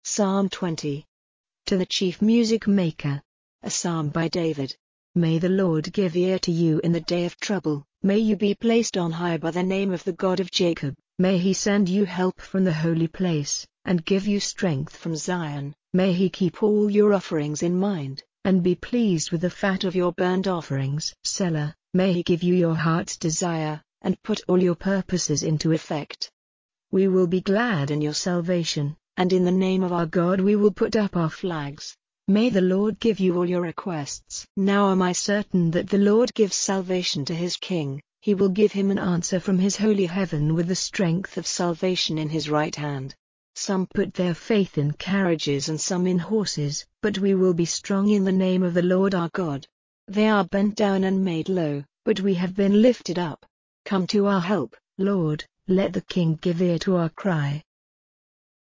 Psalm 20. To the chief music maker. A psalm by David. May the Lord give ear to you in the day of trouble, may you be placed on high by the name of the God of Jacob, may he send you help from the holy place, and give you strength from Zion, may he keep all your offerings in mind, and be pleased with the fat of your burnt offerings. Selah, may he give you your heart's desire, and put all your purposes into effect. We will be glad in your salvation, and in the name of our God we will put up our flags. May the Lord give you all your requests. Now am I certain that the Lord gives salvation to his king, he will give him an answer from his holy heaven with the strength of salvation in his right hand. Some put their faith in carriages and some in horses, but we will be strong in the name of the Lord our God. They are bent down and made low, but we have been lifted up. Come to our help, Lord, let the King give ear to our cry.